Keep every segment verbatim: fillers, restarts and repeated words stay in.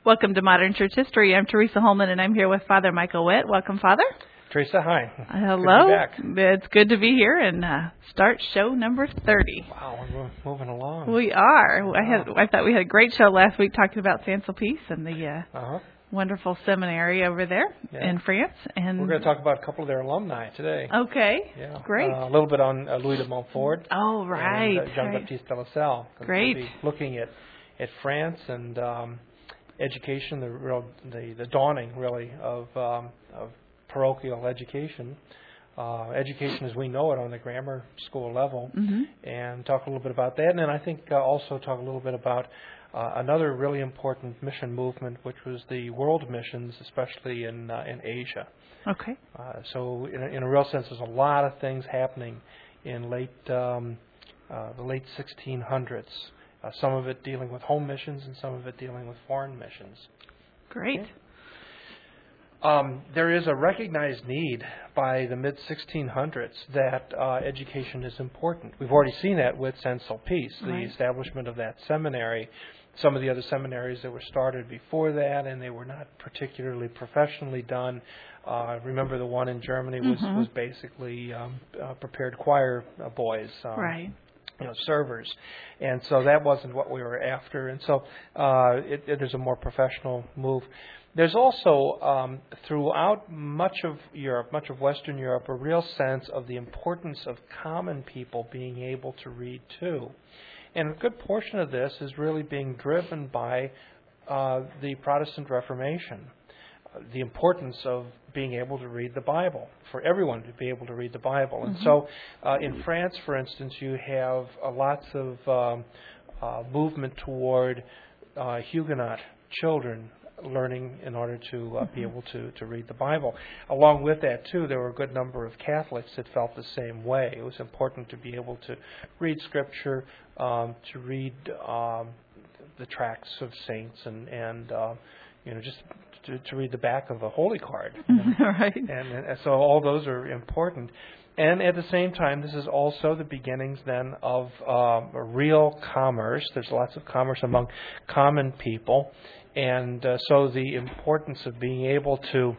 Welcome to Modern Church History. I'm Teresa Holman, and I'm here with Father Michael Witt. Welcome, Father. Teresa, hi. Hello. Good to be back. It's good to be here and uh, start show number thirty. Wow, we're moving along. We are. Wow. I had. I thought we had a great show last week talking about Saint Sulpice and the uh, uh-huh. wonderful seminary over there yeah. in France. And we're going to talk about a couple of their alumni today. Okay. Yeah. Great. Uh, a little bit on uh, Louis de Montfort. Oh, right. And, uh, right. Jean-Baptiste de La Salle. Great. We'll be looking at, at France and um, education, the real, the, the dawning, really, of um, of parochial education. Uh, education as we know it on the grammar school level, mm-hmm. and talk a little bit about that. And then I think uh, also talk a little bit about uh, another really important mission movement, which was the world missions, especially in uh, in Asia. Okay. Uh, so in a, in a real sense, there's a lot of things happening in late um, uh, the late sixteen hundreds. Uh, some of it dealing with home missions, and some of it dealing with foreign missions. Great. Okay. Um, there is a recognized need by the mid sixteen hundreds that uh, education is important. We've already seen that with Saint Sulpice, the right. establishment of that seminary. Some of the other seminaries that were started before that, and they were not particularly professionally done. Uh, remember, the one in Germany was, mm-hmm. was basically um, uh, prepared choir uh, boys. Um, right. You know, servers, and so that wasn't what we were after. And so uh, it, it, there's a more professional move. There's also, um, throughout much of Europe, much of Western Europe, a real sense of the importance of common people being able to read too. And a good portion of this is really being driven by uh, the Protestant Reformation. The importance of being able to read the Bible, for everyone to be able to read the Bible. And mm-hmm. so uh, in France, for instance, you have uh, lots of um, uh, movement toward uh, Huguenot children learning in order to uh, mm-hmm. be able to, to read the Bible. Along with that, too, there were a good number of Catholics that felt the same way. It was important to be able to read Scripture, um, to read um, the tracts of saints, and, and uh, you know, just to, to read the back of a holy card. You know? right. And, and so all those are important. And at the same time, this is also the beginnings then of um, real commerce. There's lots of commerce among common people. And uh, so the importance of being able to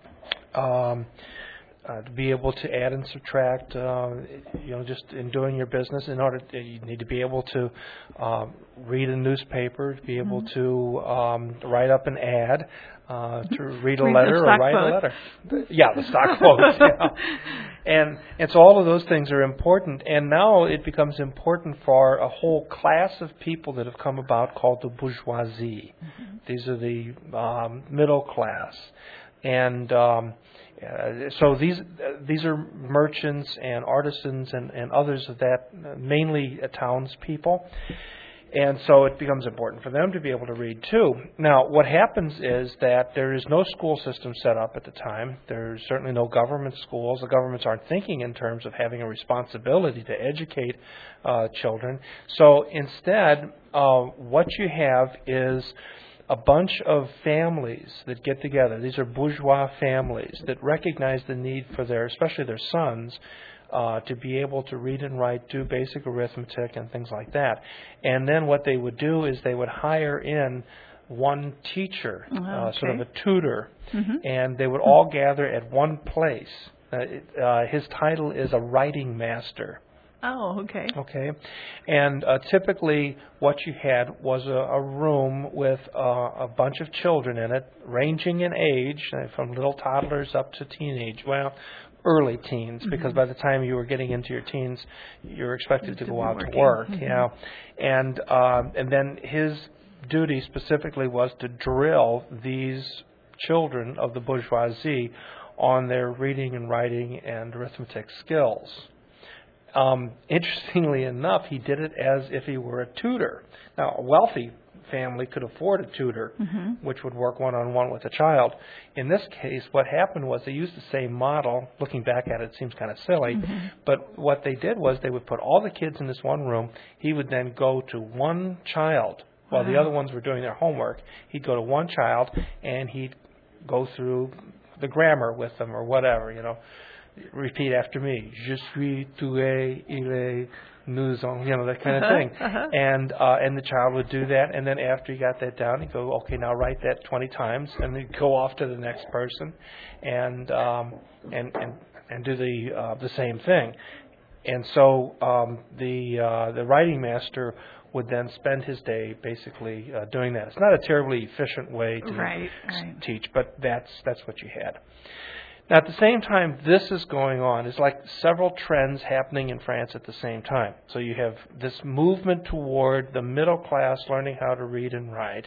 um, uh, to be able to add and subtract, uh, you know, just in doing your business, in order to, you need to be able to um, read a newspaper, to be able mm-hmm. to um, write up an ad, uh, to read a read letter or write quote. a letter. Yeah, the stock quotes. Yeah. And and so all of those things are important. And now it becomes important for a whole class of people that have come about called the bourgeoisie. Mm-hmm. These are the um, middle class. And um, uh, so these uh, these are merchants and artisans and, and others of that, uh, mainly uh, townspeople. And so it becomes important for them to be able to read too. Now, what happens is that there is no school system set up at the time. There's certainly no government schools. The governments aren't thinking in terms of having a responsibility to educate uh, children. So instead, uh, what you have is a bunch of families that get together. These are bourgeois families that recognize the need for their, especially their sons, Uh, to be able to read and write, do basic arithmetic and things like that. And then what they would do is they would hire in one teacher, oh, okay. uh, sort of a tutor, mm-hmm. and they would all gather at one place. Uh, it, uh, his title is a writing master. Oh, okay. Okay. And uh, typically what you had was a, a room with uh, a bunch of children in it, ranging in age, uh, from little toddlers up to teenage. Well, early teens, mm-hmm. because by the time you were getting into your teens, you were expected to, to go out working. to work. Mm-hmm. You know, and um, and then his duty specifically was to drill these children of the bourgeoisie on their reading and writing and arithmetic skills. Um, interestingly enough, he did it as if he were a tutor. Now, a wealthy family could afford a tutor, mm-hmm. which would work one-on-one with a child. In this case, what happened was they used the same model. Looking back at it, it seems kind of silly. Mm-hmm. But what they did was they would put all the kids in this one room. He would then go to one child while wow. the other ones were doing their homework. He'd go to one child, and he'd go through the grammar with them or whatever, you know. Repeat after me. Je suis, tu es, il est, nous on, you know, that kind of Uh-huh, thing. uh-huh. And uh, and the child would do that, and then after he got that down, he'd go, okay, now write that twenty times, and then go off to the next person, and um, and and and do the uh, the same thing. And so um, the uh, the writing master would then spend his day basically uh, doing that. It's not a terribly efficient way to Right, s- right. teach, but that's that's what you had. Now, at the same time this is going on, it's like several trends happening in France at the same time. So you have this movement toward the middle class learning how to read and write.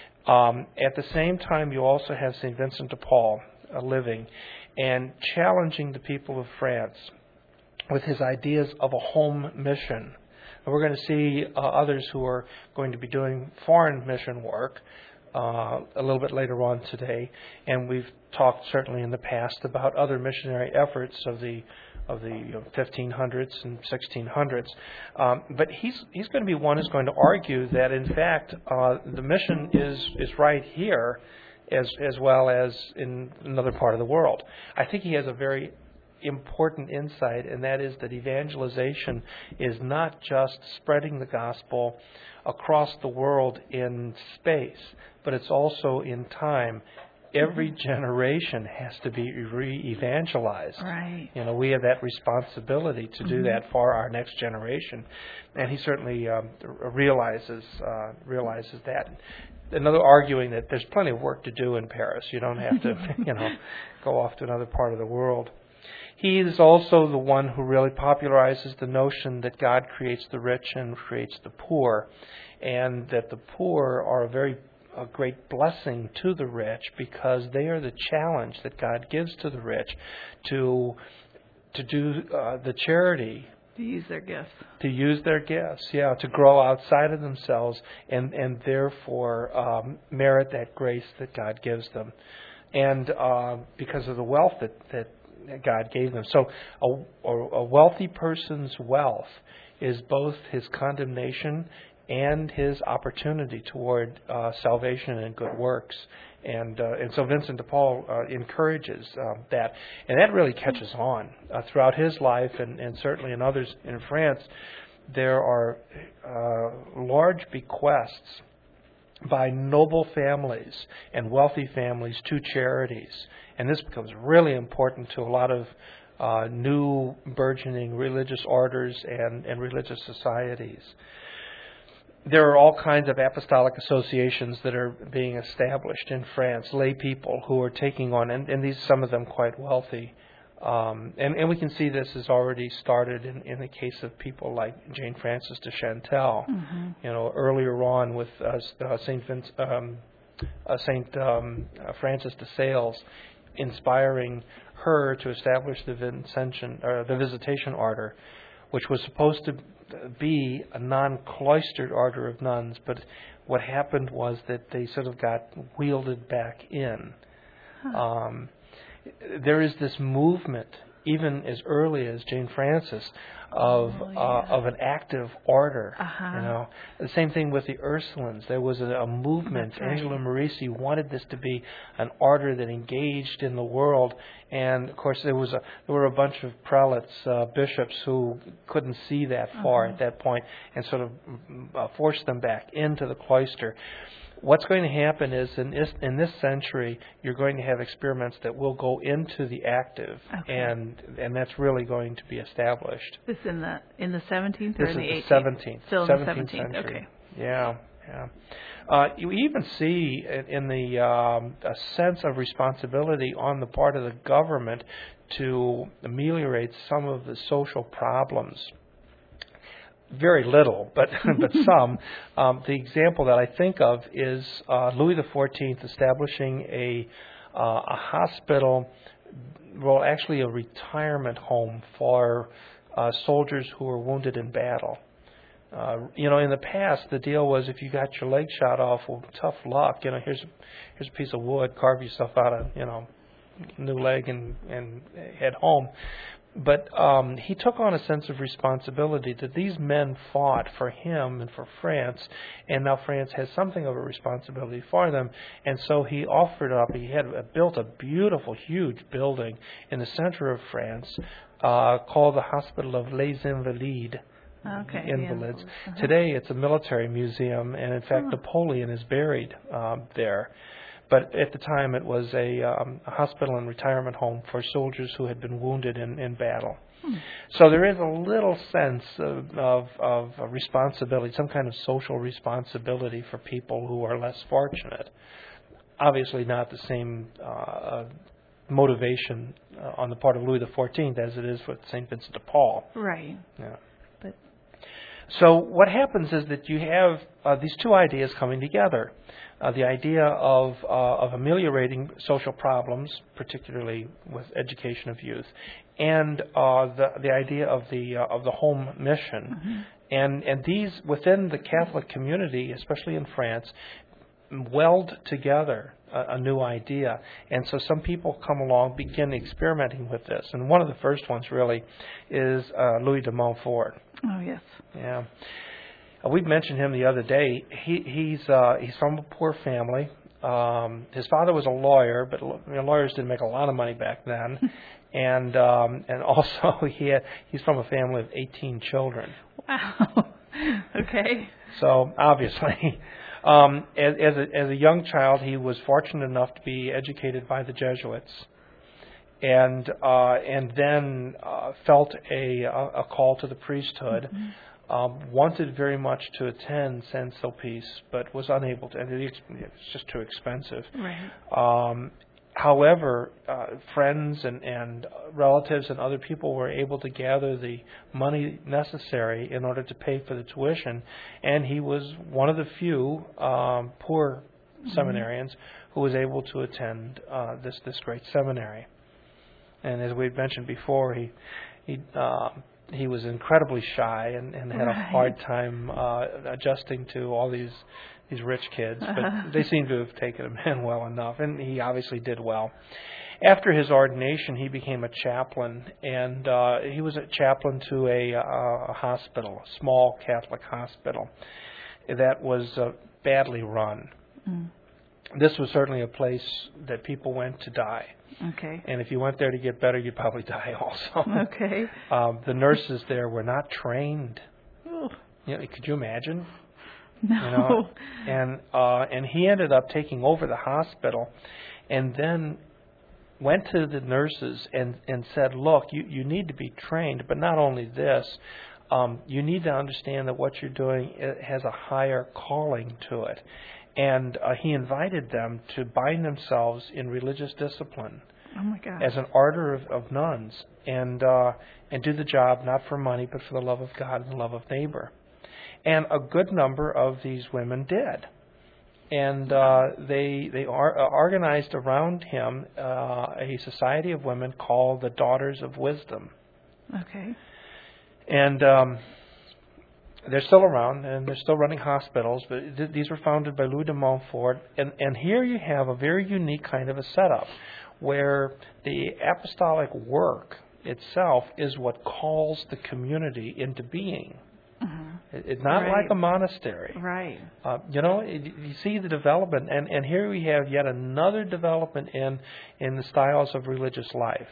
Um, at the same time, you also have Saint Vincent de Paul uh, living and challenging the people of France with his ideas of a home mission. And we're going to see uh, others who are going to be doing foreign mission work uh, a little bit later on today. And we've talked certainly in the past about other missionary efforts of the of the you know, fifteen hundreds and sixteen hundreds. Um, but he's he's going to be one who's going to argue that in fact uh, the mission is is right here as as well as in another part of the world. I think he has a very important insight, and that is that evangelization is not just spreading the gospel across the world in space, but it's also in time. Every generation has to be re-evangelized. Right. You know, we have that responsibility to do Mm-hmm. that for our next generation, and he certainly um, realizes uh, realizes that. Another arguing that there's plenty of work to do in Paris. You don't have to, you know, go off to another part of the world. He is also the one who really popularizes the notion that God creates the rich and creates the poor, and that the poor are a very a great blessing to the rich because they are the challenge that God gives to the rich to to do uh, the charity, To use their gifts. to use their gifts, yeah, to grow outside of themselves and and therefore um, merit that grace that God gives them, and uh, because of the wealth that that God gave them. So a, a wealthy person's wealth is both his condemnation and his opportunity toward uh, salvation and good works. And uh, and so Vincent de Paul uh, encourages um, that. And that really catches on uh, throughout his life and, and certainly in others in France. There are uh, large bequests by noble families and wealthy families to charities. And this becomes really important to a lot of uh, new burgeoning religious orders and, and religious societies. There are all kinds of apostolic associations that are being established in France, lay people who are taking on, and, and these some of them quite wealthy. Um, and, and we can see this has already started in, in the case of people like Jane Frances de Chantal. Mm-hmm. You know, earlier on with uh, uh, Saint Vince, um, uh, Saint um, uh, Francis de Sales, inspiring her to establish the Vincentian or the Visitation Order, which was supposed to be a non-cloistered order of nuns, but what happened was that they sort of got wielded back in. Huh. Um, there is this movement, even as early as Jane Frances, of Oh, yeah. uh, of an active order. Uh-huh. You know, the same thing with the Ursulines. There was a, a movement. That's right. Angela Merici wanted this to be an order that engaged in the world, and of course there was a there were a bunch of prelates, uh, bishops who couldn't see that far Uh-huh. at that point, and sort of uh, forced them back into the cloister. What's going to happen is in this, in this century, you're going to have experiments that will go into the active, Okay. and and that's really going to be established. This in the in the seventeenth or This in is the the eighteenth? seventeenth, Still in the seventeenth seventeenth. century. Okay. Yeah, yeah. Uh, you even see in, in the um, a sense of responsibility on the part of the government to ameliorate some of the social problems. Very little, but but some. Um, the example that I think of is uh, Louis the Fourteenth establishing a uh, a hospital, well, actually a retirement home for uh, soldiers who were wounded in battle. Uh, you know, in the past, the deal was if you got your leg shot off, well, tough luck. You know, here's here's a piece of wood, carve yourself out a you know new leg and and head home. But um, he took on a sense of responsibility that these men fought for him and for France, and now France has something of a responsibility for them. And so he offered up, he had built a beautiful, huge building in the center of France uh, called the Hospital of Les Invalides, Okay. invalids. Uh-huh. Today it's a military museum, and in fact Oh. Napoleon is buried um, there. But at the time it was a, um, a hospital and retirement home for soldiers who had been wounded in, in battle. Hmm. So there is a little sense of, of, of a responsibility, some kind of social responsibility for people who are less fortunate. Obviously not the same uh, motivation uh, on the part of Louis the fourteenth as it is with Saint Vincent de Paul. Right. Yeah. But So what happens is that you have uh, these two ideas coming together. Uh, the idea of, uh, of ameliorating social problems, particularly with education of youth, and uh, the, the idea of the, uh, of the home mission. Mm-hmm. And, and these, within the Catholic community, especially in France, weld together a, a new idea. And so some people come along, begin experimenting with this. And one of the first ones really is uh, Louis de Montfort. Oh, yes. Yeah. Uh, we mentioned him the other day. He, he's uh, he's from a poor family. Um, his father was a lawyer, but you know, lawyers didn't make a lot of money back then. and um, and also he had, he's from a family of eighteen children. Wow. Okay. So obviously, um, as, as, a, as a young child, he was fortunate enough to be educated by the Jesuits, and uh, and then uh, felt a, a call to the priesthood. Mm-hmm. Um, wanted very much to attend Saint-Sulpice, but was unable to. And it's just too expensive. Right. Um, however, uh, friends and, and relatives and other people were able to gather the money necessary in order to pay for the tuition, and he was one of the few um, poor mm-hmm. seminarians who was able to attend uh, this this great seminary. And as we mentioned before, he he. Uh, He was incredibly shy and, and had right. a hard time uh, adjusting to all these these rich kids, but uh-huh. they seem to have taken him in well enough, and he obviously did well. After his ordination, he became a chaplain, and uh, he was a chaplain to a, uh, a hospital, a small Catholic hospital that was uh, badly run. Mm. This was certainly a place that people went to die. Okay. And if you went there to get better, you'd probably die also. Okay. Um, the nurses there were not trained. Ooh. You know, could you imagine? No. You know? And uh, and he ended up taking over the hospital, and then went to the nurses and, and said, "Look, you, you need to be trained, but not only this, um, you need to understand that what you're doing it has a higher calling to it." And uh, he invited them to bind themselves in religious discipline oh my God. as an order of, of nuns, and uh, and do the job not for money but for the love of God and the love of neighbor. And a good number of these women did. And uh, they they are, uh, organized around him uh, a society of women called the Daughters of Wisdom. Okay. And um, they're still around, and they're still running hospitals, but th- these were founded by Louis de Montfort. And, and here you have a very unique kind of a setup, where the apostolic work itself is what calls the community into being. Mm-hmm. It, it's not right. like a monastery. Right. Uh, you know, it, you see the development, and, and here we have yet another development in, in the styles of religious life.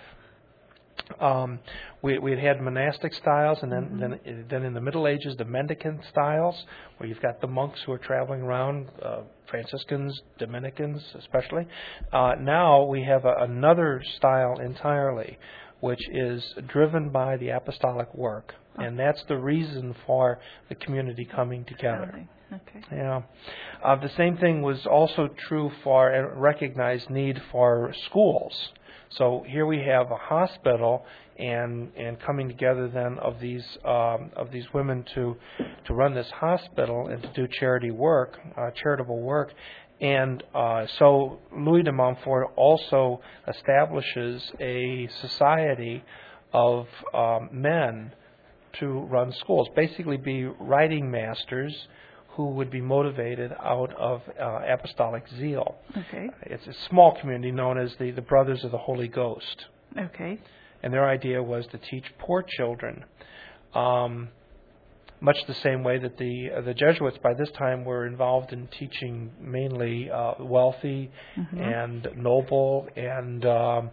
Um, we we had monastic styles, and then, mm-hmm. then then in the Middle Ages, the mendicant styles, where you've got the monks who are traveling around, uh, Franciscans, Dominicans especially. Uh, now we have a, another style entirely, which is driven by the apostolic work, oh. and that's the reason for the community coming together. Okay. Yeah. Uh, the same thing was also true for a recognized need for schools. So here we have a hospital, and and coming together then of these um, of these women to to run this hospital and to do charity work, uh, charitable work, and uh, so Louis de Montfort also establishes a society of um, men to run schools, basically be writing masters who would be motivated out of uh, apostolic zeal. Okay. It's a small community known as the, the Brothers of the Holy Ghost. Okay. And their idea was to teach poor children, um, much the same way that the uh, the Jesuits by this time were involved in teaching mainly uh, wealthy mm-hmm. and noble and um,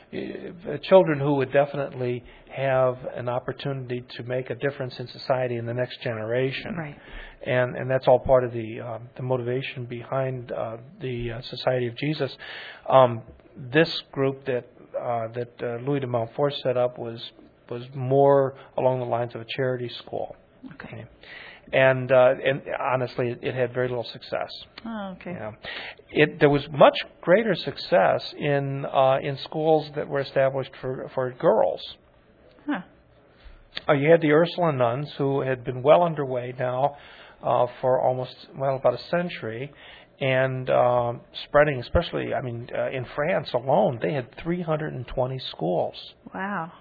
uh, children who would definitely have an opportunity to make a difference in society in the next generation. Right. And and that's all part of the uh, the motivation behind uh, the uh, Society of Jesus. Um, this group that uh, that uh, Louis de Montfort set up was was more along the lines of a charity school. Okay. Okay. And uh, and honestly, it, it had very little success. Oh, okay. Yeah. It there was much greater success in uh, in schools that were established for for girls. Huh. Uh, you had the Ursuline nuns who had been well underway now uh, for almost well about a century, and um, spreading, especially I mean uh, in France alone, they had three hundred twenty schools. Wow.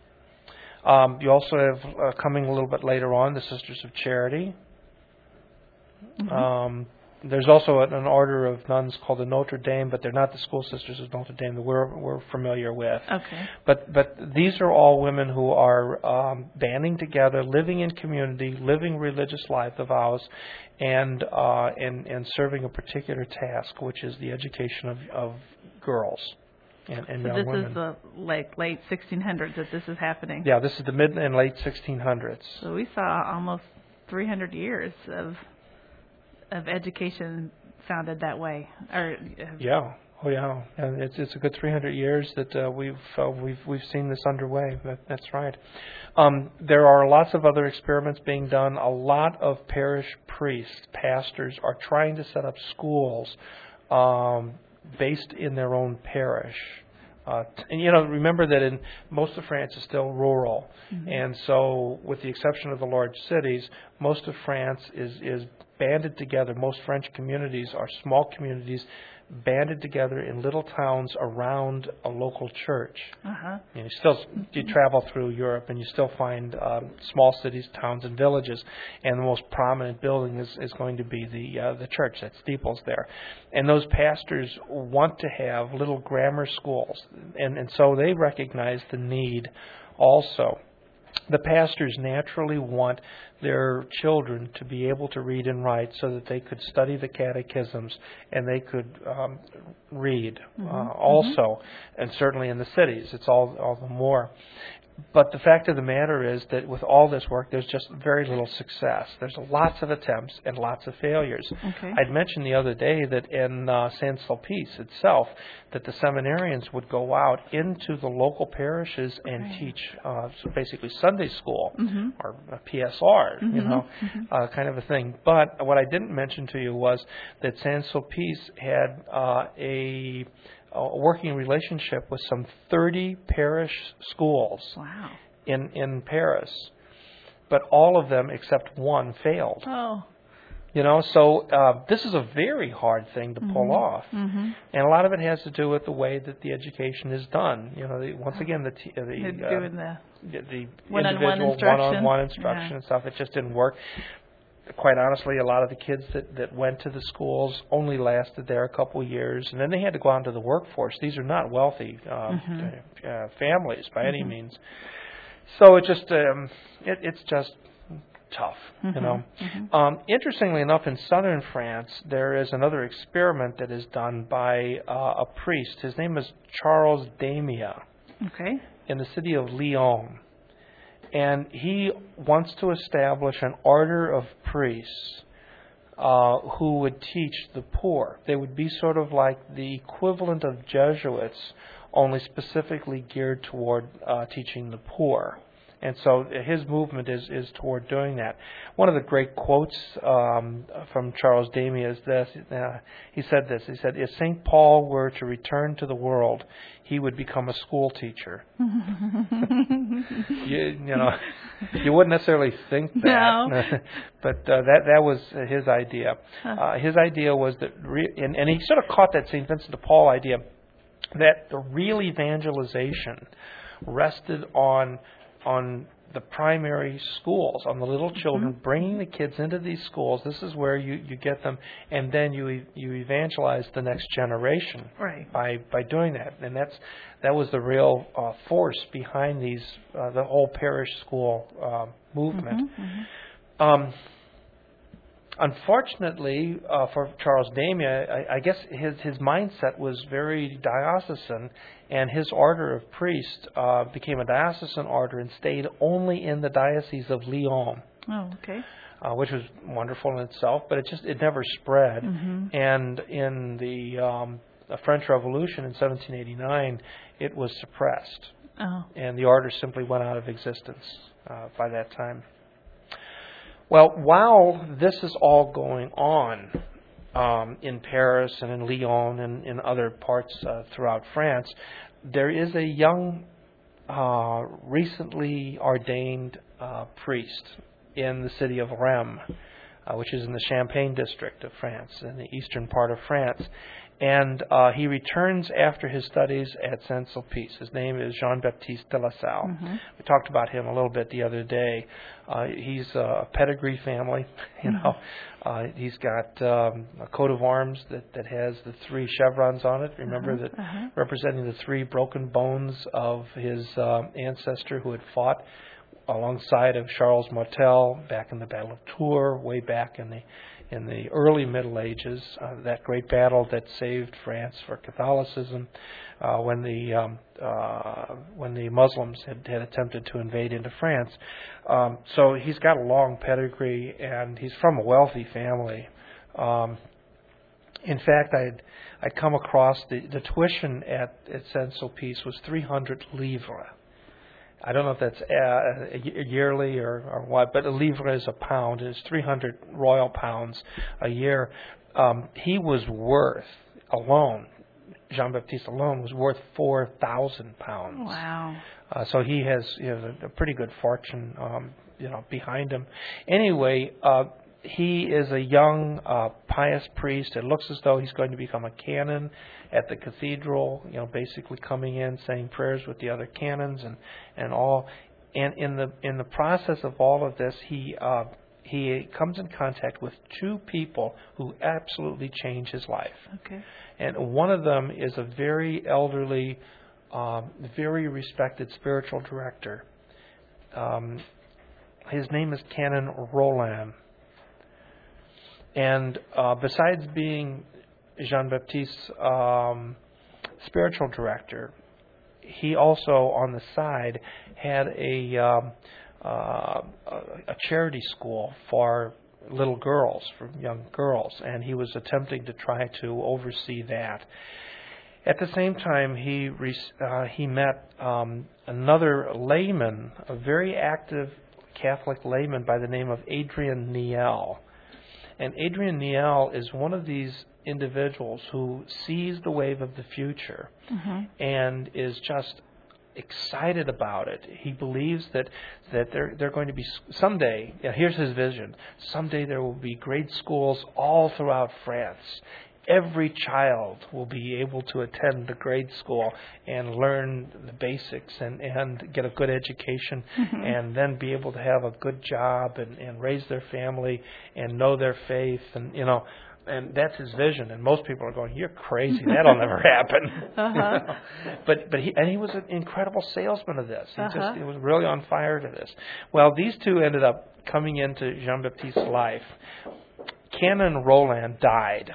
Um, you also have, uh, coming a little bit later on, the Sisters of Charity. Mm-hmm. Um, there's also an, an order of nuns called the Notre Dame, but they're not the school sisters of Notre Dame that we're, we're familiar with. Okay. But but these are all women who are um, banding together, living in community, living religious life, the vows, and uh, and and serving a particular task, which is the education of, of girls. And, and so young this women. is the like late sixteen hundreds that this is happening. Yeah, this is the mid and late sixteen hundreds. So we saw almost three hundred years of of education founded that way. Or uh, yeah, oh yeah, and it's it's a good three hundred years that uh, we've uh, we've we've seen this underway. That, that's right. Um, there are lots of other experiments being done. A lot of parish priests, pastors, are trying to set up schools Um, based in their own parish. Uh, and, you know, remember that in most of France is still rural. Mm-hmm. And so, with the exception of the large cities, most of France is, is banded together. Most French communities are small communities banded together in little towns around a local church. Uh-huh. You, know, you still you travel through Europe and you still find um, small cities, towns, and villages, and the most prominent building is, is going to be the uh, the church, that steeples there. And those pastors want to have little grammar schools, and, and so they recognize the need also. The pastors naturally want their children to be able to read and write so that they could study the catechisms and they could um, read mm-hmm. uh, also, mm-hmm. and certainly in the cities, it's all all the more. But the fact of the matter is that with all this work, there's just very little success. There's lots of attempts and lots of failures. Okay. I'd mentioned the other day that in uh, Saint-Sulpice itself, that the seminarians would go out into the local parishes and right. teach uh, so basically Sunday school mm-hmm. or a P S R, mm-hmm. you know, mm-hmm. uh, kind of a thing. But what I didn't mention to you was that Saint-Sulpice had uh, a a working relationship with some thirty parish schools wow. in, in Paris, but all of them except one failed. Oh. You know, so uh, this is a very hard thing to pull mm-hmm. off, mm-hmm. and a lot of it has to do with the way that the education is done. You know, the, once again, the t- the, uh, doing the, the, the one-on-one individual instruction. one-on-one instruction yeah. and stuff. It just didn't work. Quite honestly, a lot of the kids that, that went to the schools only lasted there a couple of years, and then they had to go out into the workforce. These are not wealthy um, mm-hmm. uh, families by mm-hmm. any means. So it just um, it, it's just tough, mm-hmm. you know. Mm-hmm. Um, interestingly enough, in southern France, there is another experiment that is done by uh, a priest. His name is Charles Damia. Okay. In the city of Lyon. And he wants to establish an order of priests uh, who would teach the poor. They would be sort of like the equivalent of Jesuits, only specifically geared toward uh, teaching the poor. And so his movement is, is toward doing that. One of the great quotes um, from Charles Damia is this. Uh, he said this. He said, if Saint Paul were to return to the world, he would become a school teacher. you, you know, you wouldn't necessarily think that. No. But uh, that, that was his idea. Uh, his idea was that, re- and, and he sort of caught that Saint Vincent de Paul idea, that the real evangelization rested on on the primary schools, on the little children, mm-hmm. bringing the kids into these schools. This is where you, you get them, and then you you evangelize the next generation right. by by doing that. And that's that was the real uh, force behind these uh, the whole parish school uh, movement. Mm-hmm, mm-hmm. Um, unfortunately uh, for Charles Damia, I, I guess his his mindset was very diocesan, and his order of priest uh, became a diocesan order and stayed only in the diocese of Lyon. Oh, okay. Uh, which was wonderful in itself, but it just it never spread. Mm-hmm. And in the um, French Revolution in seventeen eighty-nine, it was suppressed, Oh. and the order simply went out of existence uh, by that time. Well, while this is all going on um, in Paris and in Lyon and in other parts uh, throughout France, there is a young, uh, recently ordained uh, priest in the city of Rheims, uh, which is in the Champagne district of France, in the eastern part of France. And uh, he returns after his studies at Saint-Sulpice. His name is Jean-Baptiste de la Salle. Mm-hmm. We talked about him a little bit the other day. Uh, he's a pedigree family. You know, mm-hmm. uh, he's got um, a coat of arms that, that has the three chevrons on it. Remember uh-huh. that uh-huh. representing the three broken bones of his uh, ancestor who had fought alongside of Charles Martel back in the Battle of Tours, way back in the in the early Middle Ages, uh, that great battle that saved France for Catholicism uh, when the um, uh, when the Muslims had, had attempted to invade into France. Um, so he's got a long pedigree, and he's from a wealthy family. Um, in fact, I'd I'd come across the, the tuition at, at Saint-Sulpice was three hundred livres. I don't know if that's uh, yearly or, or what, but a livre is a pound. It's three hundred royal pounds a year. Um, he was worth, alone, Jean-Baptiste alone, was worth four thousand pounds. Wow. Uh, so he has, he has a, a pretty good fortune um, you know, behind him. Anyway, uh, he is a young, uh, pious priest. It looks as though he's going to become a canon at the cathedral, you know, basically coming in, saying prayers with the other canons and, and all. And in the in the process of all of this, he uh, he comes in contact with two people who absolutely change his life. Okay. And one of them is a very elderly, um, very respected spiritual director. Um, his name is Canon Roland. And uh, besides being Jean-Baptiste's um, spiritual director, he also, on the side, had a um, uh, a charity school for little girls, for young girls, and he was attempting to try to oversee that. At the same time, he uh, he met um, another layman, a very active Catholic layman by the name of Adrien Niel. And Adrien Niel is one of these individuals who sees the wave of the future mm-hmm. and is just excited about it. He believes that that they're they're going to be someday. Yeah, here's his vision. Someday there will be grade schools all throughout France. Every child will be able to attend the grade school and learn the basics and, and get a good education mm-hmm. and then be able to have a good job and, and raise their family and know their faith and, you know, and that's his vision. And most people are going, "You're crazy. That'll never happen." Uh-huh. You know? But but he and he was an incredible salesman of this. He uh-huh. just he was really on fire to this. Well, these two ended up coming into Jean-Baptiste's life. Canon Roland died.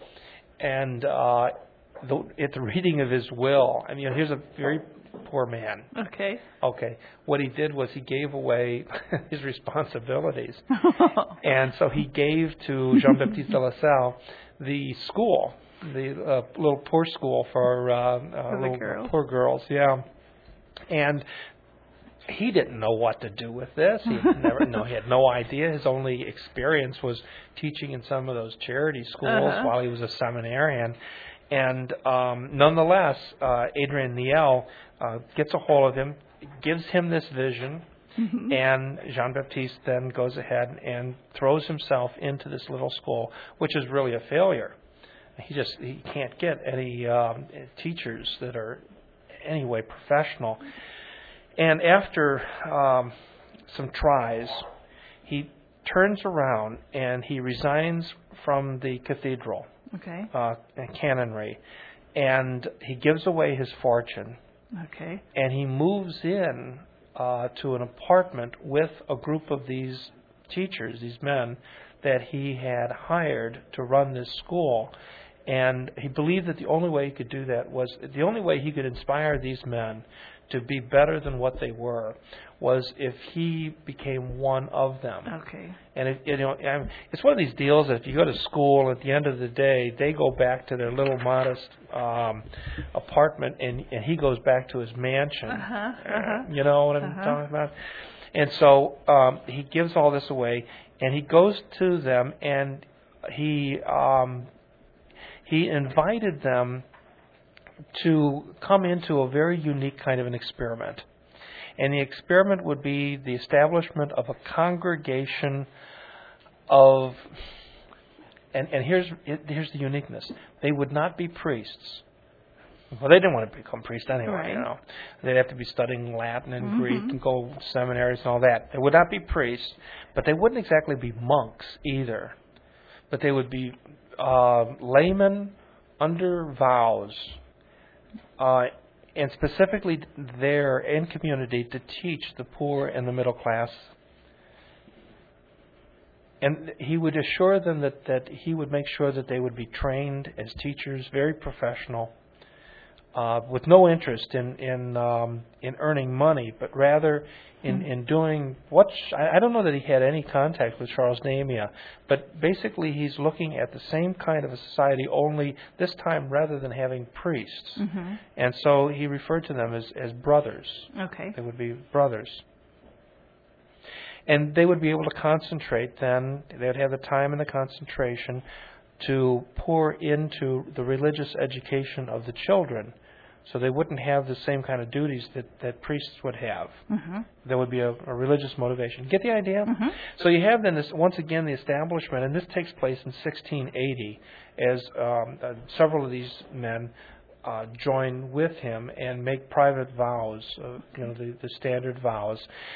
And uh, the, at the reading of his will, I mean, here's a very poor man. Okay. Okay. What he did was he gave away his responsibilities. And so he gave to Jean-Baptiste de la Salle the school, the uh, little poor school for, uh, uh, for little girls. poor girls. Yeah. And he didn't know what to do with this. He never no he had no idea. His only experience was teaching in some of those charity schools uh-huh. while he was a seminarian. And um, nonetheless, uh, Adrien Niel uh, gets a hold of him, gives him this vision, mm-hmm. and Jean-Baptiste then goes ahead and throws himself into this little school, which is really a failure. He just he can't get any um, teachers that are anyway professional. And after um, some tries, he turns around and he resigns from the cathedral, okay, uh, canonry, and he gives away his fortune. Okay. And he moves in uh, to an apartment with a group of these teachers, these men, that he had hired to run this school. And he believed that the only way he could do that was, the only way he could inspire these men to be better than what they were, was if he became one of them. Okay. And it, you know, it's one of these deals that if you go to school, at the end of the day, they go back to their little modest um, apartment, and, and he goes back to his mansion. Uh-huh, uh-huh. You know what I'm uh-huh. talking about? And so um, he gives all this away, and he goes to them, and he um, he invited them to come into a very unique kind of an experiment. And the experiment would be the establishment of a congregation of, and, and here's here's the uniqueness. They would not be priests. Well, they didn't want to become priests anyway, right. you know. They'd have to be studying Latin and mm-hmm. Greek and go to seminaries and all that. They would not be priests, but they wouldn't exactly be monks either. But they would be uh, laymen under vows. Uh, and specifically there in community to teach the poor and the middle class. And he would assure them that, that he would make sure that they would be trained as teachers, very professional, uh, with no interest in in, um, in earning money, but rather in, in doing what I, I don't know that he had any contact with Charles Namias, but basically he's looking at the same kind of a society, only this time rather than having priests. Mm-hmm. And so he referred to them as, as brothers. Okay. They would be brothers. And they would be able to concentrate then, they would have the time and the concentration to pour into the religious education of the children. So they wouldn't have the same kind of duties that, that priests would have. Mm-hmm. There would be a, a religious motivation. Get the idea? Mm-hmm. So you have then this, once again, the establishment, and this takes place in sixteen eighty, as um, uh, several of these men uh, join with him and make private vows, uh, you know, the, the standard vows,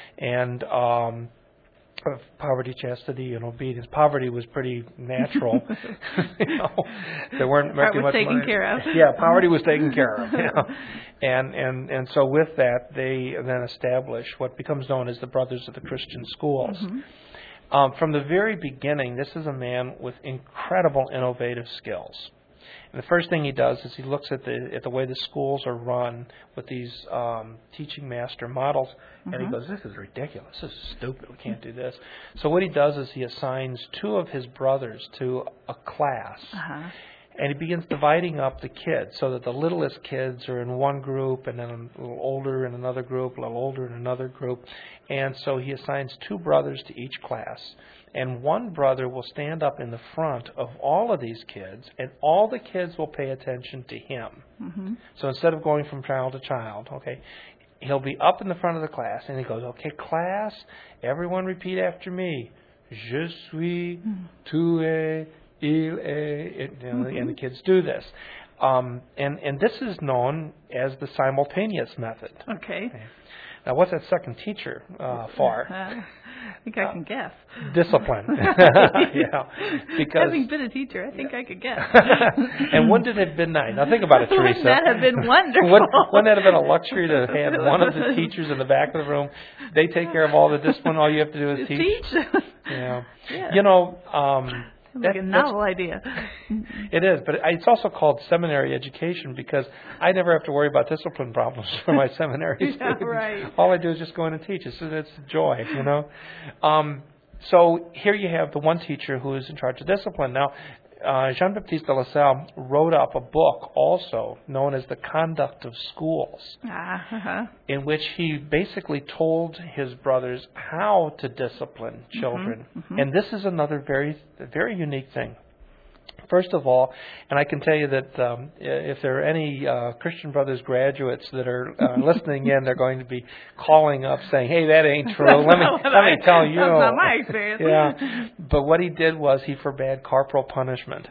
and um, of poverty, chastity, and obedience. Poverty was pretty natural. you know, there weren't Part was much taken money. care of. Yeah, poverty was taken care of. You know? And and and so with that, they then establish what becomes known as the Brothers of the Christian Schools. Mm-hmm. Um, from the very beginning, this is a man with incredible innovative skills. And the first thing he does is he looks at the at the way the schools are run with these um, teaching master models, and mm-hmm. he goes, "This is ridiculous. This is stupid. We can't do this." So what he does is he assigns two of his brothers to a class, Uh-huh. and he begins dividing up the kids so that the littlest kids are in one group, and then a little older in another group, a little older in another group. And so he assigns two brothers to each class. And one brother will stand up in the front of all of these kids, and all the kids will pay attention to him. Mm-hmm. So instead of going from child to child, okay, he'll be up in the front of the class, and he goes, "Okay, class, everyone repeat after me. Je suis, tu es, il est," and, you know, and the kids do this. Um, and, and this is known as the simultaneous method. Okay. Okay. Now, what's that second teacher uh, for? Uh, I think I can guess. Discipline. yeah. Because having been a teacher, I think I could guess. and wouldn't it have been nice? Now think about it, Teresa. Wouldn't that have been wonderful? wouldn't, wouldn't that have been a luxury to have one of the teachers in the back of the room? They take care of all the discipline. All you have to do is teach. Teach. Yeah. Yeah. You know, um, like that, a novel idea. It is, but it's also called seminary education because I never have to worry about discipline problems for my seminary Yeah, students. right. All I do is just go in and teach. It's, it's joy, you know. Um, so here you have the one teacher who is in charge of discipline. Now, uh, Jean-Baptiste de La Salle wrote up a book also known as The Conduct of Schools, Ah, uh-huh. in which he basically told his brothers how to discipline children. Mm-hmm. And this is another very, very unique thing. First of all, and I can tell you that um, if there are any uh, Christian Brothers graduates that are uh, listening in, they're going to be calling up saying, "Hey, that ain't true. Let me let me tell you." That's not my experience. Yeah, but what he did was he forbade corporal punishment.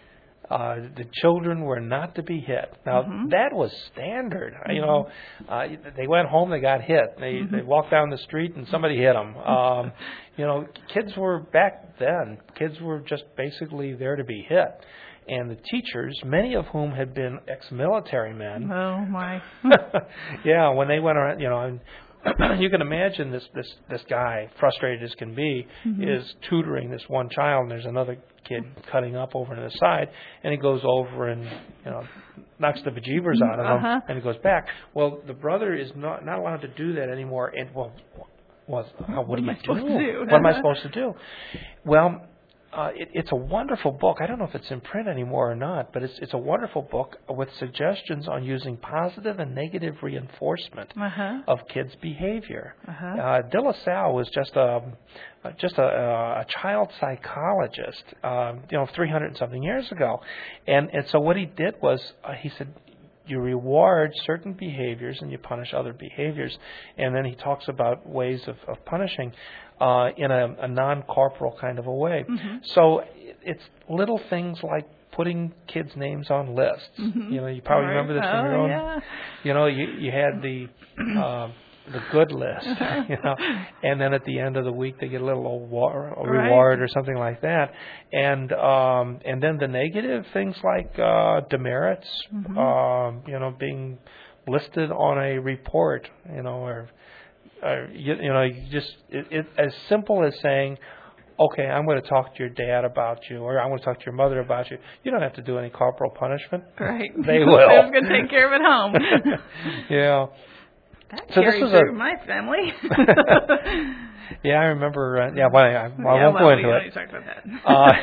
Uh, the children were not to be hit. Now, mm-hmm. that was standard. Mm-hmm. You know, uh, they went home, they got hit. They mm-hmm. they walked down the street and somebody hit them. Um, you know, kids were back then. Kids were just basically there to be hit. And the teachers, many of whom had been ex-military men. Oh my! Yeah, when they went around, you know, and you can imagine this this this guy, frustrated as can be, mm-hmm. is tutoring this one child, and there's another kid cutting up over to the side, and he goes over and you know knocks the bejeebers out of him, uh-huh. and he goes back. Well, the brother is not not allowed to do that anymore. And well, well what, what do am you I supposed do? to do? What am I supposed to do? Well. Uh, it, it's a wonderful book. I don't know if it's in print anymore or not, but it's it's a wonderful book with suggestions on using positive and negative reinforcement uh-huh. of kids' behavior. Uh-huh. Uh, De La Salle was just a just a, a child psychologist, um, you know, three hundred and something years ago, and and so what he did was uh, he said, you reward certain behaviors and you punish other behaviors. And then he talks about ways of, of punishing uh, in a, a non-corporal kind of a way. Mm-hmm. So it's little things like putting kids' names on lists. Mm-hmm. You know, you probably right. remember this oh, from your own. Yeah. You know, you you had the um, the good list, you know, and then at the end of the week they get a little award, a reward right. or something like that, and um, and then the negative things like uh, demerits, mm-hmm. um, you know, being listed on a report, you know, or, or you, you know, you just it, it, as simple as saying, okay, I'm going to talk to your dad about you, or I'm going to talk to your mother about you. You don't have to do any corporal punishment. Right. They will. They're going to take care of it home. Yeah. That so carries this is through a, my family. yeah, I remember. Uh, yeah, well, I, I yeah, won't well, go into we it. Talk about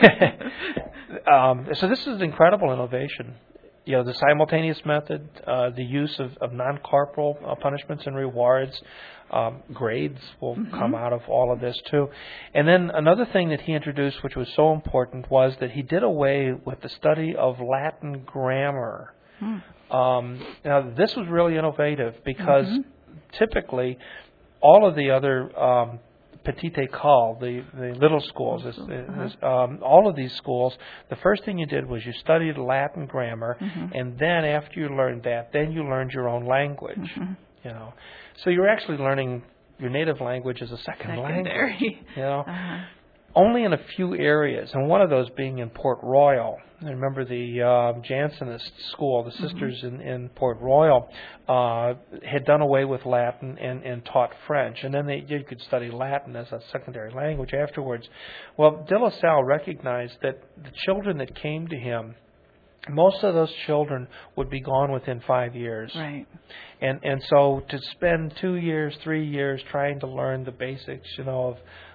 that. uh, um, so this is an incredible innovation. You know, the simultaneous method, uh, the use of, of non-corporal uh, punishments and rewards, um, grades will mm-hmm. come out of all of this too. And then another thing that he introduced, which was so important, was that he did away with the study of Latin grammar. Mm. Um, now, this was really innovative because mm-hmm. typically all of the other um, petite école, the, the little schools, is, uh-huh. is, um, all of these schools, the first thing you did was you studied Latin grammar, mm-hmm. and then after you learned that, then you learned your own language. Mm-hmm. You know, so you're actually learning your native language as a second Secondary. language. You know, uh-huh. only in a few areas, and one of those being in Port Royal. I remember the uh, Jansenist school, the sisters mm-hmm. in, in Port Royal, uh, had done away with Latin and, and taught French, and then they you could study Latin as a secondary language afterwards. Well, De La Salle recognized that the children that came to him, most of those children would be gone within five years. Right. And and so to spend two years, three years trying to learn the basics, you know,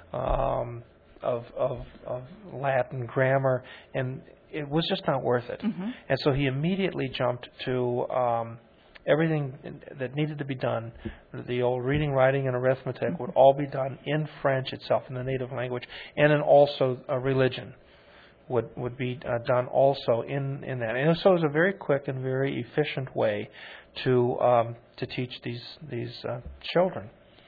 of um, of, of of Latin grammar, and it was just not worth it. Mm-hmm. And so he immediately jumped to um, everything that needed to be done. The old reading, writing, and arithmetic mm-hmm. would all be done in French itself, in the native language, and then also a religion would would be uh, done also in, in that. And so it was a very quick and very efficient way to um, to teach these these uh, children.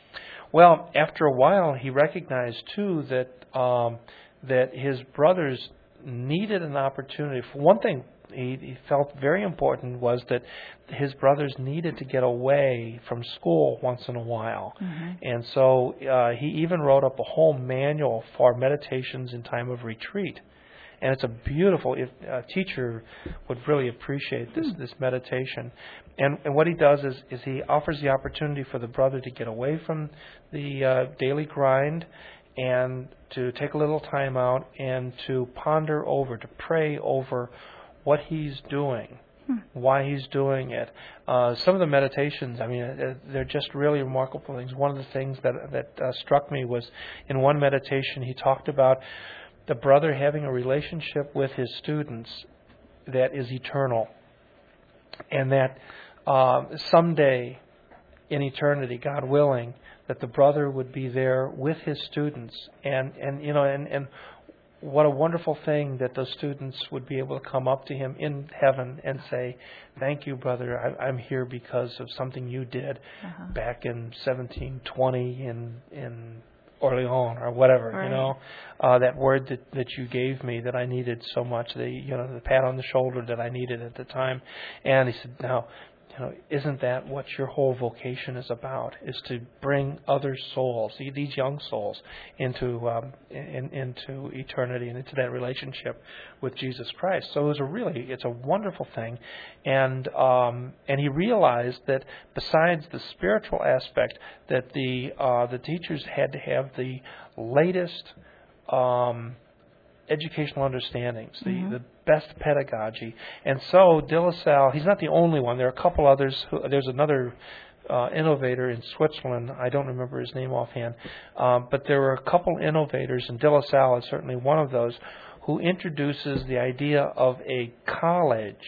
Well, after a while, he recognized too that um, that his brothers needed an opportunity. For one thing, he, he felt very important was that his brothers needed to get away from school once in a while. Mm-hmm. And so uh, he even wrote up a whole manual for meditations in time of retreat. And it's a beautiful, if a teacher would really appreciate this, mm. this meditation. And, and what he does is, is he offers the opportunity for the brother to get away from the uh, daily grind and to take a little time out and to ponder over, to pray over what he's doing, hmm. why he's doing it. Uh, some of the meditations, I mean, they're just really remarkable things. One of the things that, that uh, struck me was in one meditation he talked about the brother having a relationship with his students that is eternal, and that um, someday in eternity, God willing, that the brother would be there with his students, and, and you know, and, and what a wonderful thing that those students would be able to come up to him in heaven and say, "Thank you, brother. I, I'm here because of something you did uh-huh. back in seventeen twenty in in Orleans or whatever." Right. You know, uh, that word that, that you gave me that I needed so much, the you know the pat on the shoulder that I needed at the time. And he said, "Now, you know, isn't that what your whole vocation is about? Is to bring other souls, these young souls, into um, in, into eternity and into that relationship with Jesus Christ. So it was a really, it's a wonderful thing, and um, and he realized that besides the spiritual aspect, that the uh, the teachers had to have the latest Um, educational understandings, the, mm-hmm. the best pedagogy. And so De La Salle, he's not the only one. There are a couple others. Who, there's another uh, innovator in Switzerland. I don't remember his name offhand. Um, but there were a couple innovators, and De La Salle is certainly one of those, who introduces the idea of a college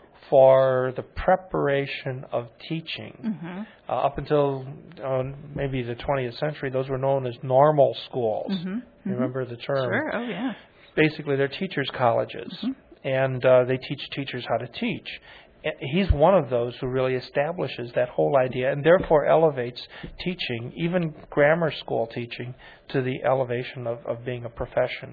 for the preparation of teaching. Mm-hmm. Uh, up until uh, maybe the twentieth century, those were known as normal schools. Mm-hmm. You remember the term? Sure, oh yeah. Basically, they're teachers' colleges, mm-hmm. and uh, they teach teachers how to teach. He's one of those who really establishes that whole idea and therefore elevates teaching, even grammar school teaching, to the elevation of, of being a profession.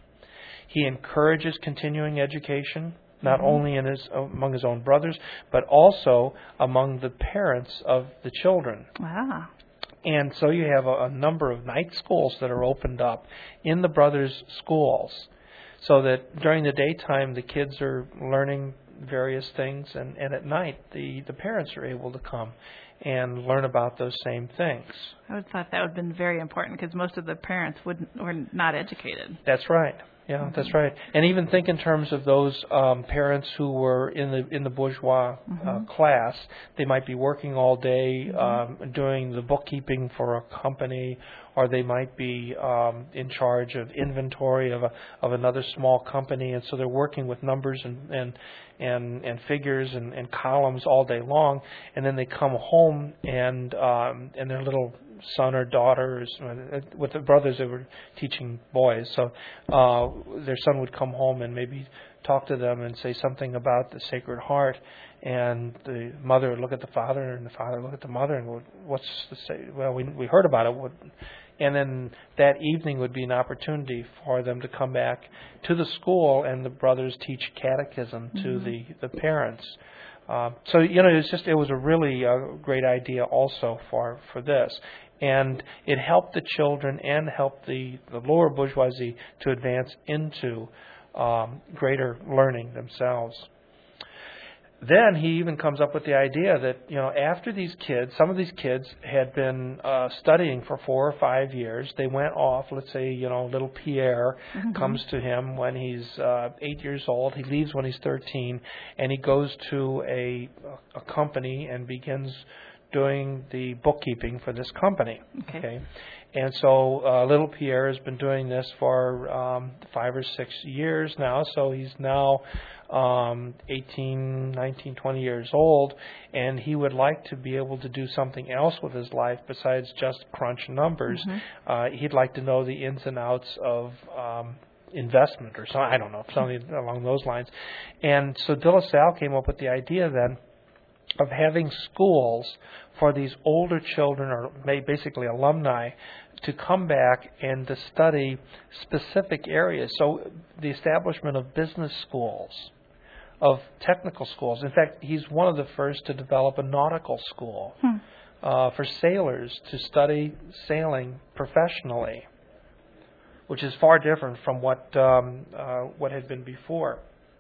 He encourages continuing education, not mm-hmm. only in his, among his own brothers, but also among the parents of the children. Wow. And so you have a, a number of night schools that are opened up in the brothers' schools, so that during the daytime the kids are learning various things, and, and at night the, the parents are able to come and learn about those same things. I would have thought that would have been very important, because most of the parents wouldn't, were not educated. That's right. Yeah, mm-hmm. that's right. And even think in terms of those um, parents who were in the in the bourgeois mm-hmm. uh, class. They might be working all day, mm-hmm. um, doing the bookkeeping for a company, or they might be um, in charge of inventory of a of another small company, and so they're working with numbers and and and, and figures and, and columns all day long, and then they come home and um, and their little son or daughter, with the brothers that were teaching boys, so uh, their son would come home and maybe talk to them and say something about the Sacred Heart, and the mother would look at the father, and the father would look at the mother, and would, what's the say? Well, we we heard about it. What, and then that evening would be an opportunity for them to come back to the school, and the brothers teach catechism to mm-hmm. the the parents. Uh, so you know, it's just it was a really uh, great idea also for for this. And it helped the children and helped the, the lower bourgeoisie to advance into um, greater learning themselves. Then he even comes up with the idea that, you know, after these kids, some of these kids had been uh, studying for four or five years. They went off, let's say, you know, little Pierre mm-hmm. comes to him when he's uh, eight years old. He leaves when he's thirteen, and he goes to a, a company and begins doing the bookkeeping for this company. Okay. okay? And so uh, little Pierre has been doing this for um, five or six years now, so he's now um, eighteen, nineteen, twenty years old, and he would like to be able to do something else with his life besides just crunch numbers. Mm-hmm. Uh, he'd like to know the ins and outs of um, investment or something, I don't know, something along those lines. And so De La Salle came up with the idea then of having schools for these older children, or basically alumni, to come back and to study specific areas. So the establishment of business schools, of technical schools. In fact, he's one of the first to develop a nautical school hmm. uh, for sailors to study sailing professionally, which is far different from what um, uh, what had been before.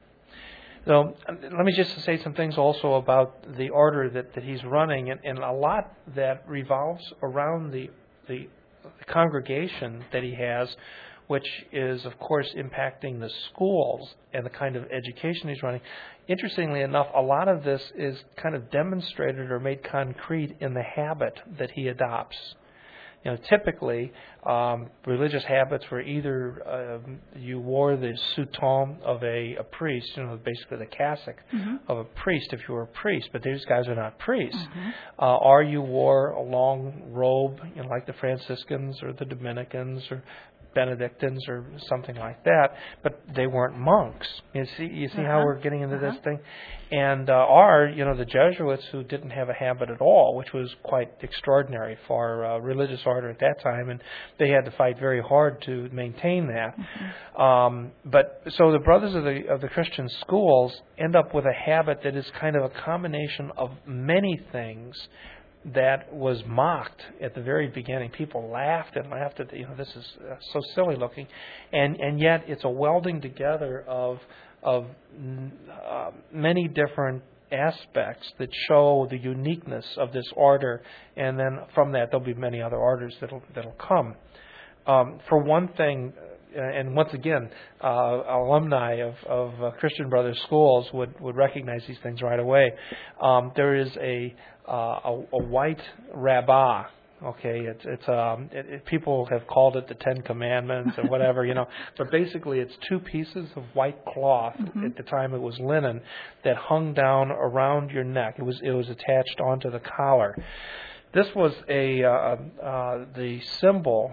So let me just say some things also about the order that, that he's running, and, and a lot that revolves around the, the the congregation that he has, which is, of course, impacting the schools and the kind of education he's running. Interestingly enough, a lot of this is kind of demonstrated or made concrete in the habit that he adopts. You know, typically, um, religious habits were either uh, you wore the soutane of a, a priest, you know, basically the cassock mm-hmm. of a priest if you were a priest, but these guys are not priests. Mm-hmm. Uh, or you wore a long robe, you know, like the Franciscans or the Dominicans or Benedictines or something like that, but they weren't monks. You see, you see uh-huh. how we're getting into uh-huh. this thing? And uh, are, you know, the Jesuits, who didn't have a habit at all, which was quite extraordinary for a religious order at that time, and they had to fight very hard to maintain that. Mm-hmm. Um, but so the brothers of the of the Christian schools end up with a habit that is kind of a combination of many things that was mocked at the very beginning. People laughed and laughed at, the, you know, this is uh, so silly looking, and and yet it's a welding together of of uh, many different aspects that show the uniqueness of this order, and then from that there'll be many other orders that'll that'll come. Um, for one thing, uh, and once again, uh, alumni of, of uh, Christian Brothers schools would, would recognize these things right away. Um, there is a, uh, a a white rabbah. Okay, it's it's um it, it, people have called it the Ten Commandments or whatever, you know, but basically it's two pieces of white cloth. Mm-hmm. At the time it was linen that hung down around your neck. It was it was attached onto the collar. This was a uh, uh, the symbol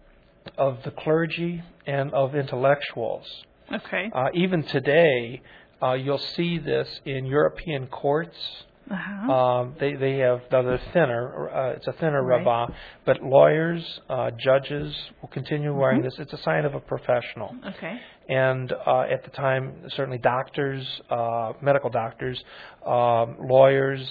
of the clergy and of intellectuals. Okay. Uh, even today, uh, you'll see this in European courts. Uh-huh. Um, they they have they're thinner. Uh, it's a thinner right. rabbah, but lawyers, uh, judges will continue wearing mm-hmm. this. It's a sign of a professional. Okay. And uh, at the time, certainly doctors, uh, medical doctors, um, lawyers,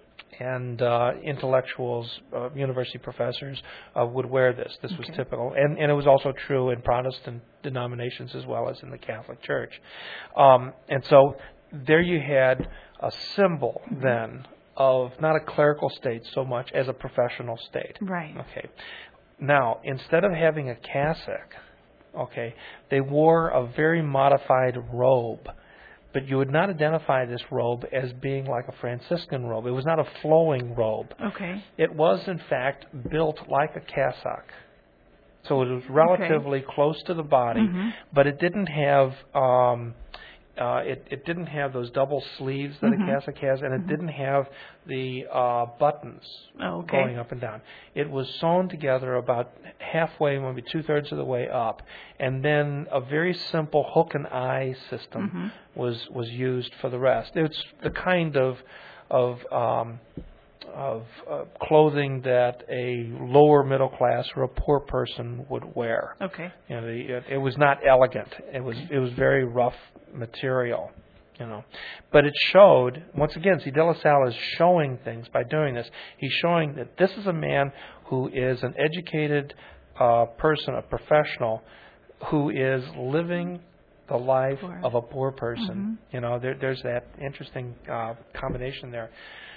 and uh, intellectuals, uh, university professors uh, would wear this. This was okay. typical. And, and it was also true in Protestant denominations as well as in the Catholic Church. Um, and so there you had a symbol then of not a clerical state so much as a professional state. Right. Okay. Now, instead of having a cassock, okay, they wore a very modified robe. But you would not identify this robe as being like a Franciscan robe. It was not a flowing robe. Okay. It was, in fact, built like a cassock. So it was relatively okay. close to the body, mm-hmm. but it didn't have um, uh, it, it didn't have those double sleeves that mm-hmm. a cassock has, and it mm-hmm. didn't have the uh, buttons oh, okay. going up and down. It was sewn together about halfway, maybe two-thirds of the way up, and then a very simple hook and eye system mm-hmm. was was used for the rest. It's the kind of of um, of uh, clothing that a lower middle class or a poor person would wear. Okay. You know, the, it, it was not elegant. It was it was very rough material, you know. But it showed, once again, see, De La Salle is showing things by doing this. He's showing that this is a man who is an educated uh, person, a professional, who is living the life poor. of a poor person. Mm-hmm. You know, there, there's that interesting uh, combination there.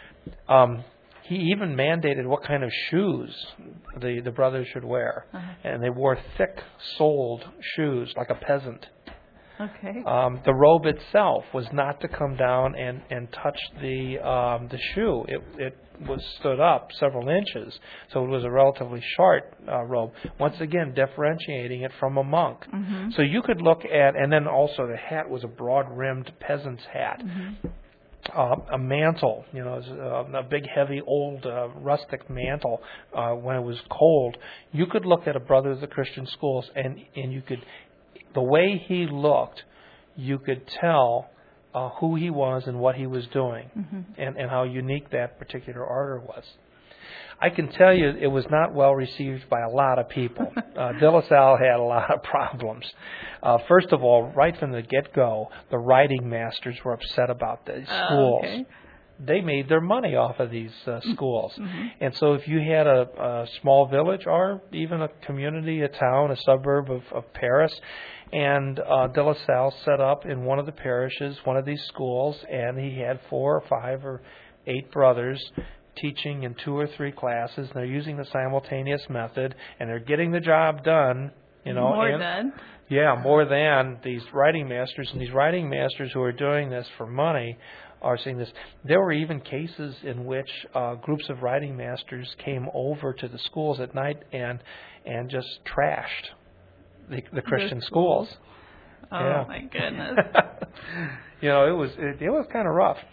Um, he even mandated what kind of shoes the, the brothers should wear. Uh-huh. And they wore thick-soled shoes like a peasant. Okay. Um, the robe itself was not to come down and, and touch the um, the shoe. It it was stood up several inches, so it was a relatively short uh, robe. Once again, differentiating it from a monk. Mm-hmm. So you could look at, and then also the hat was a broad-rimmed peasant's hat. Mm-hmm. Uh, a mantle, you know, uh, a big, heavy, old, uh, rustic mantle uh, when it was cold. You could look at a brother of the Christian schools, and, and you could, the way he looked, you could tell uh, who he was and what he was doing, mm-hmm. and, and how unique that particular order was. I can tell you it was not well received by a lot of people. Uh, De La Salle had a lot of problems. Uh, first of all, right from the get-go, the writing masters were upset about these schools. Uh, okay. They made their money off of these uh, schools. Mm-hmm. And so if you had a, a small village or even a community, a town, a suburb of, of Paris, and uh, De La Salle set up in one of the parishes, one of these schools, and he had four or five or eight brothers teaching in two or three classes, and they're using the simultaneous method, and they're getting the job done. You know, more and, than yeah, more than these writing masters, and these writing masters who are doing this for money are seeing this. There were even cases in which uh, groups of writing masters came over to the schools at night and and just trashed the, the Christian the schools. Oh yeah. my goodness! You know, it was it, it was kind of rough.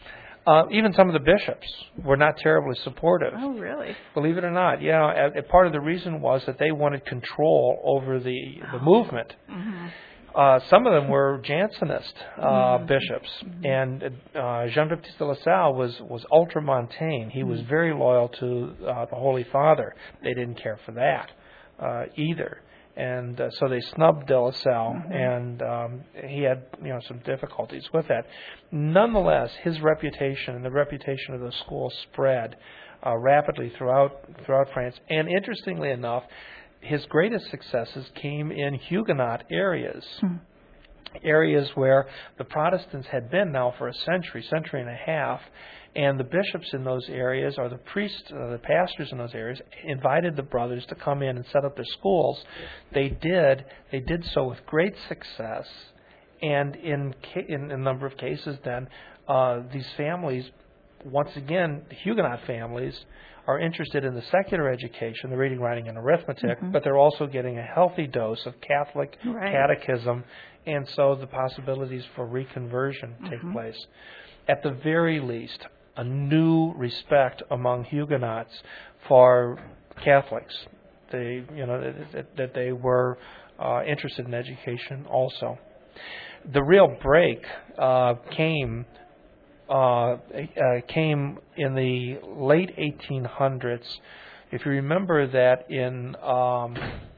Uh, even some of the bishops were not terribly supportive. Oh, really? Believe it or not, yeah. And part of the reason was that they wanted control over the, the Oh. movement. Mm-hmm. Uh, some of them were Jansenist uh, Mm-hmm. bishops, Mm-hmm. and uh, Jean-Baptiste de La Salle was, was ultramontane. He mm-hmm. was very loyal to uh, the Holy Father. They didn't care for that uh, either. And uh, so they snubbed De La Salle, mm-hmm. and um, he had you know some difficulties with that. Nonetheless, his reputation and the reputation of the school spread uh, rapidly throughout throughout France. And interestingly enough, his greatest successes came in Huguenot areas, mm-hmm. areas where the Protestants had been now for a century, century and a half. And the bishops in those areas, or the priests, uh, the pastors in those areas, invited the brothers to come in and set up their schools. They did. They did so with great success. And in ca- in a number of cases, then uh, these families, once again, Huguenot families, are interested in the secular education, the reading, writing, and arithmetic, mm-hmm. but they're also getting a healthy dose of Catholic right. catechism, and so the possibilities for reconversion mm-hmm. take place. At the very least, a new respect among Huguenots for Catholics. They, you know, that, that they were uh, interested in education also. The real break uh, came uh, uh, came in the late eighteen hundreds. If you remember that in um,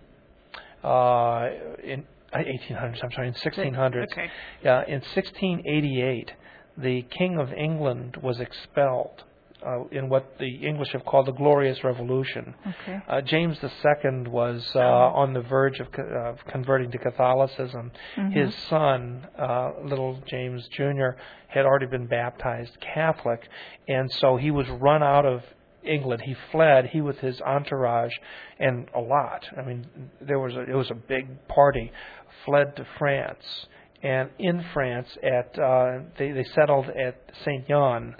uh, in eighteen hundreds, I'm sorry, in sixteen hundreds, okay. uh, in sixteen eighty-eight. The King of England was expelled uh, in what the English have called the Glorious Revolution. Okay. Uh, James the Second was uh, on the verge of uh, converting to Catholicism. Mm-hmm. His son, uh, little James Junior, had already been baptized Catholic, and so he was run out of England. He fled, he with his entourage, and a lot. I mean, there was a, it was a big party, fled to France. And in France, at uh, they, they settled at Saint Jan,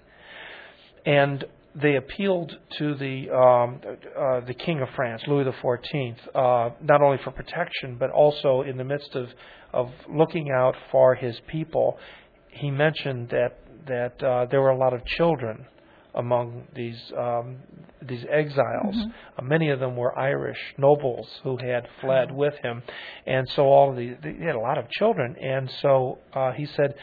and they appealed to the um, uh, the King of France, Louis the Fourteenth, uh, not only for protection, but also in the midst of, of looking out for his people. He mentioned that that uh, there were a lot of children among these um, these exiles. Mm-hmm. Uh, many of them were Irish nobles who had fled mm-hmm. with him, and so all of these, they had a lot of children. And so uh, he said,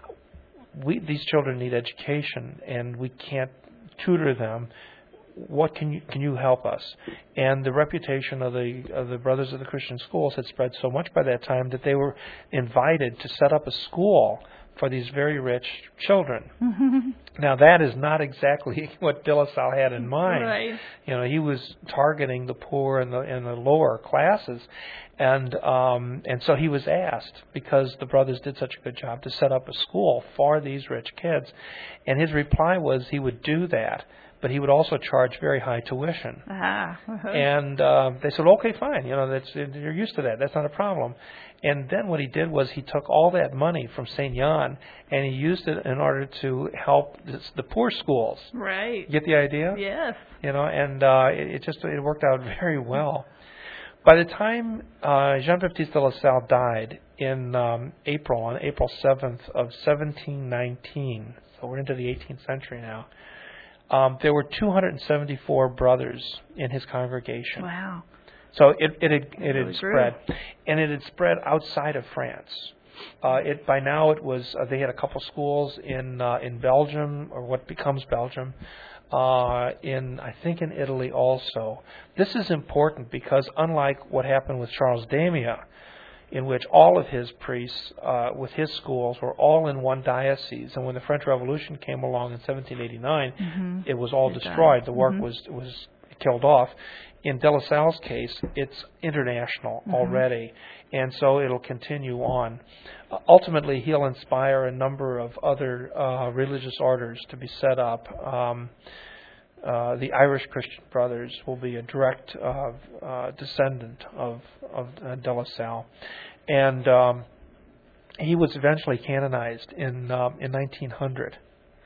"We these children need education, and we can't tutor them. What can you can you help us?" And the reputation of the of the Brothers of the Christian Schools had spread so much by that time that they were invited to set up a school for these very rich children. Mm-hmm. Now, that is not exactly what De La Salle had in mind. Right. You know, he was targeting the poor and the and the lower classes, and um, and so he was asked, because the brothers did such a good job, to set up a school for these rich kids, and his reply was he would do that, but he would also charge very high tuition. Ah. Uh-huh. And uh, they said, okay, fine, you know, that's you're used to that. That's not a problem. And then what he did was he took all that money from Saint Jan and he used it in order to help this, the poor schools. Right. Get the idea? Yes. You know, and uh, it, it just it worked out very well. By the time uh, Jean-Baptiste de La Salle died in um, April, on April seventh of seventeen nineteen, so we're into the eighteenth century now, um, there were two hundred seventy-four brothers in his congregation. Wow. So it it had, it had really spread, and it had spread outside of France. Uh, it by now it was uh, they had a couple schools in uh, in Belgium, or what becomes Belgium, uh, in I think in Italy also. This is important because unlike what happened with Charles Damia, in which all of his priests uh, with his schools were all in one diocese, and when the French Revolution came along in seventeen eighty-nine, mm-hmm. it was all it destroyed. Died. The work mm-hmm. was was killed off. In De La Salle's case, it's international mm-hmm. already, and so it'll continue on. Uh, ultimately, he'll inspire a number of other uh, religious orders to be set up. Um, uh, the Irish Christian Brothers will be a direct uh, uh, descendant of, of uh, De La Salle. And um, he was eventually canonized in, um, in nineteen hundred.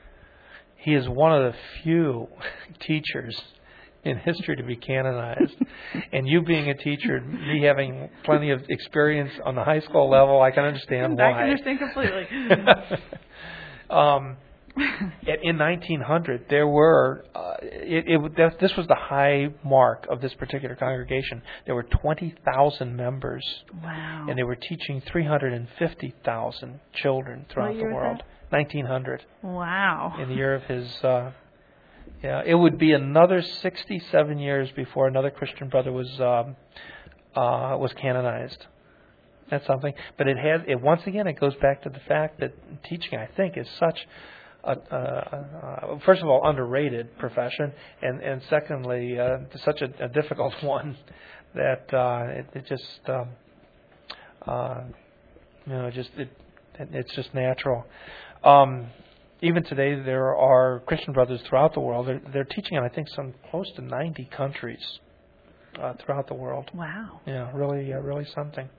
He is one of the few teachers in history to be canonized. And you being a teacher, me having plenty of experience on the high school level, I can understand why. I can understand completely. um, And in nineteen hundred, there were, uh, it, it, that- this was the high mark of this particular congregation. There were twenty thousand members, Wow. and they were teaching three hundred fifty thousand children throughout What the year was world. nineteen hundred, Wow. in the year of his, uh, yeah, it would be another sixty-seven years before another Christian brother was um, uh, was canonized. That's something. But it has, it once again, it goes back to the fact that teaching, I think, is such a, uh, uh, first of all, underrated profession, and, and secondly, uh, such a, a difficult one that uh, it, it just, um, uh, you know, just it, it, it's just natural. Um, even today, there are Christian brothers throughout the world. They're, they're teaching in, I think, some close to ninety countries uh, throughout the world. Wow. Yeah, really, uh, really something.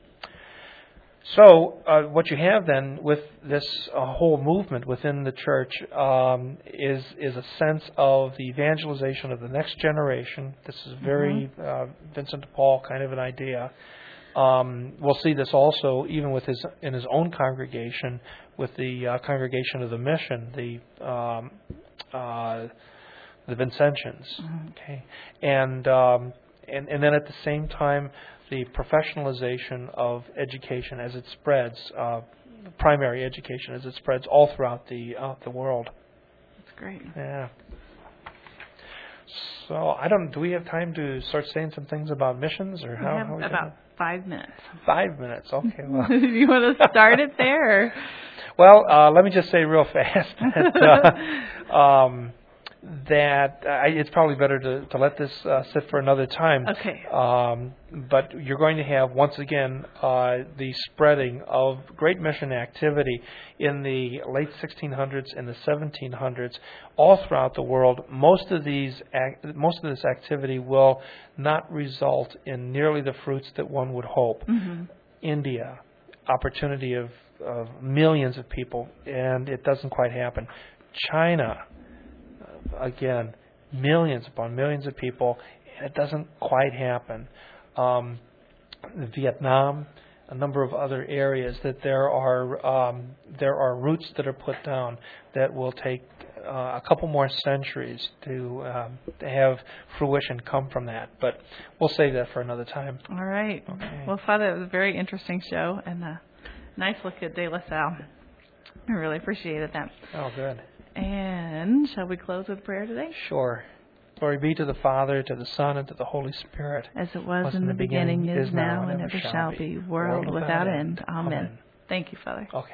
So, uh, what you have then with this uh, whole movement within the church um, is is a sense of the evangelization of the next generation. This is very Mm-hmm. uh, Vincent de Paul kind of an idea. Um, we'll see this also even with his in his own congregation, with the uh, congregation of the mission, the um, uh, the Vincentians. Mm-hmm. Okay, and um, and and then at the same time, the professionalization of education as it spreads, uh, primary education as it spreads all throughout the uh, the world. That's great. Yeah. So I don't. Do we have time to start saying some things about missions, or We how? have how we about doing? five minutes. Five minutes. Okay. Well, Do you want to start it there? well uh, let me just say real fast that uh, um, that uh, it's probably better to, to let this uh, sit for another time. Okay. Um, but you're going to have, once again, uh, the spreading of great mission activity in the late sixteen hundreds and the seventeen hundreds all throughout the world. Most of these, act, most of this activity will not result in nearly the fruits that one would hope. Mm-hmm. India, opportunity of, of millions of people, and it doesn't quite happen. China, again, millions upon millions of people, and it doesn't quite happen. Um, Vietnam, a number of other areas that there are um, there are roots that are put down that will take uh, a couple more centuries to, um, to have fruition come from that. But we'll save that for another time. All right. Okay. Well, Father, it was a very interesting show and a nice look at De La Salle. I really appreciated that. Oh, good. And shall we close with prayer today? Sure. Glory be to the Father, to the Son, and to the Holy Spirit. As it was, in the beginning, is now, and ever shall be, world world without end. Amen. Amen. Thank you, Father. Okay.